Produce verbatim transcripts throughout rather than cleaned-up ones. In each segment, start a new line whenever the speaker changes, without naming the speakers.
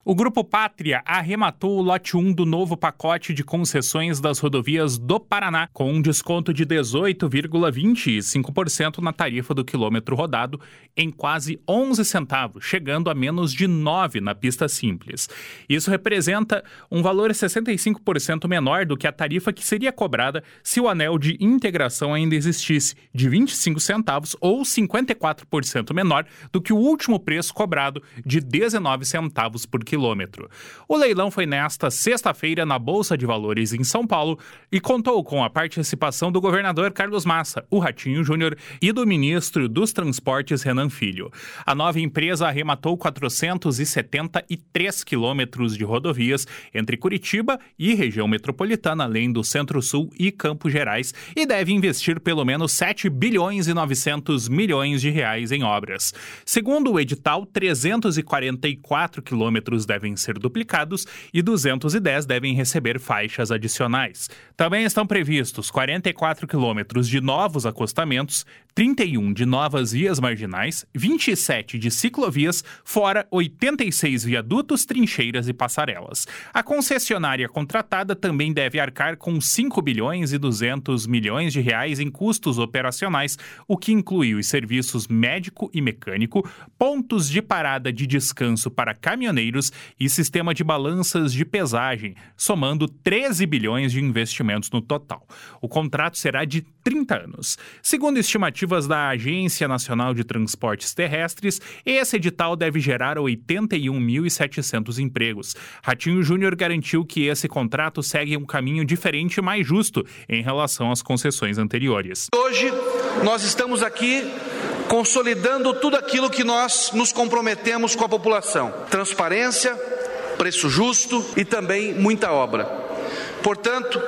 O Grupo Pátria arrematou o lote um do novo pacote de concessões das rodovias do Paraná, com um desconto de dezoito vírgula vinte e cinco por cento na tarifa do quilômetro rodado, em quase onze centavos, chegando a menos de nove na pista simples. Isso representa um valor sessenta e cinco por cento menor do que a tarifa que seria cobrada se o anel de integração ainda existisse, de vinte e cinco centavos, ou cinquenta e quatro por cento menor do que o último preço cobrado, de dezenove centavos por quilômetro. Quilômetro. O leilão foi nesta sexta-feira na Bolsa de Valores em São Paulo e contou com a participação do governador Carlos Massa, o Ratinho Júnior, e do ministro dos Transportes Renan Filho. A nova empresa arrematou quatrocentos e setenta e três quilômetros de rodovias entre Curitiba e região metropolitana, além do Centro-Sul e Campos Gerais, e deve investir pelo menos sete bilhões e novecentos milhões de reais em obras. Segundo o edital, trezentos e quarenta e quatro quilômetros devem ser duplicados e duzentos e dez devem receber faixas adicionais. Também estão previstos quarenta e quatro quilômetros de novos acostamentos, trinta e um de novas vias marginais, vinte e sete de ciclovias, fora oitenta e seis viadutos, trincheiras e passarelas. A concessionária contratada também deve arcar com cinco bilhões e duzentos milhões de reais em custos operacionais, o que inclui os serviços médico e mecânico, pontos de parada de descanso para caminhoneiros e sistema de balanças de pesagem, somando treze bilhões de investimentos no total. O contrato será de trinta anos. Segundo estimativas da Agência Nacional de Transportes Terrestres, esse edital deve gerar oitenta e um mil e setecentos empregos. Ratinho Júnior garantiu que esse contrato segue um caminho diferente e mais justo em relação às concessões anteriores.
Hoje, nós estamos aqui consolidando tudo aquilo que nós nos comprometemos com a população. Transparência, preço justo e também muita obra. Portanto,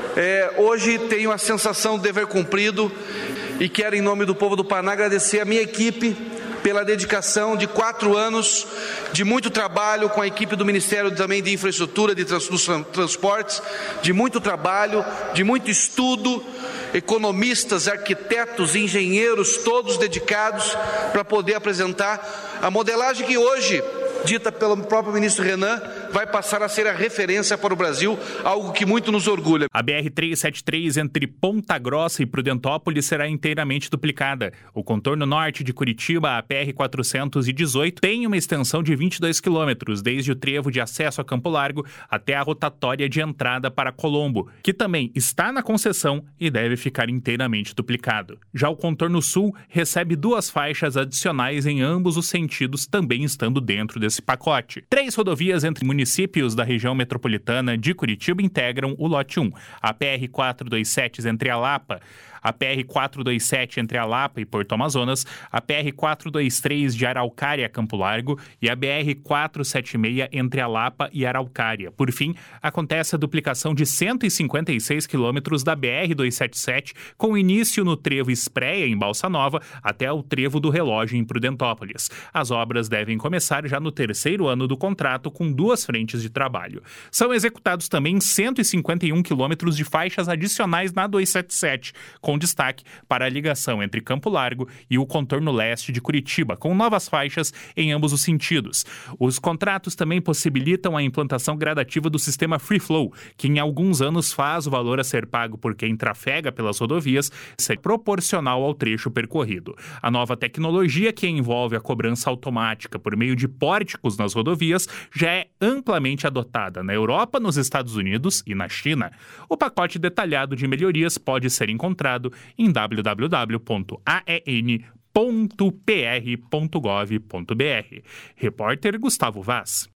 é, hoje tenho a sensação de dever cumprido e quero, em nome do povo do Paraná, agradecer a minha equipe pela dedicação de quatro anos de muito trabalho com a equipe do Ministério também de Infraestrutura, de trans, dos Transportes, de muito trabalho, de muito estudo, economistas, arquitetos, engenheiros, todos dedicados para poder apresentar a modelagem que hoje, dita pelo próprio ministro Renan, vai passar a ser a referência para o Brasil, algo que muito nos orgulha.
A B R trezentos e setenta e três entre Ponta Grossa e Prudentópolis será inteiramente duplicada. O contorno norte de Curitiba, a P R quatrocentos e dezoito, tem uma extensão de vinte e dois quilômetros, desde o trevo de acesso a Campo Largo até a rotatória de entrada para Colombo, que também está na concessão e deve ficar inteiramente duplicado. Já o contorno sul recebe duas faixas adicionais em ambos os sentidos, também estando dentro desse pacote. Três rodovias entre municípios da região metropolitana de Curitiba integram o lote um. A P R quatrocentos e vinte e sete entre a Lapa, a P R quatrocentos e vinte e sete entre a Lapa e Porto Amazonas, a P R quatrocentos e vinte e três de Araucária a Campo Largo e a B R quatrocentos e setenta e seis entre a Lapa e Araucária. Por fim, acontece a duplicação de cento e cinquenta e seis quilômetros da B R duzentos e setenta e sete, com início no trevo Espreia, em Balsa Nova, até o trevo do Relógio, em Prudentópolis. As obras devem começar já no terceiro ano do contrato, com duas frentes de trabalho. São executados também cento e cinquenta e um quilômetros de faixas adicionais na duzentos e setenta e sete, com destaque para a ligação entre Campo Largo e o contorno leste de Curitiba, com novas faixas em ambos os sentidos. Os contratos também possibilitam a implantação gradativa do sistema Free Flow, que em alguns anos faz o valor a ser pago por quem trafega pelas rodovias ser proporcional ao trecho percorrido. A nova tecnologia, que envolve a cobrança automática por meio de pórticos nas rodovias, já é amplamente adotada na Europa, nos Estados Unidos e na China. O pacote detalhado de melhorias pode ser encontrado em w w w ponto a e n ponto p r ponto gov ponto b r. Repórter Gustavo Vaz.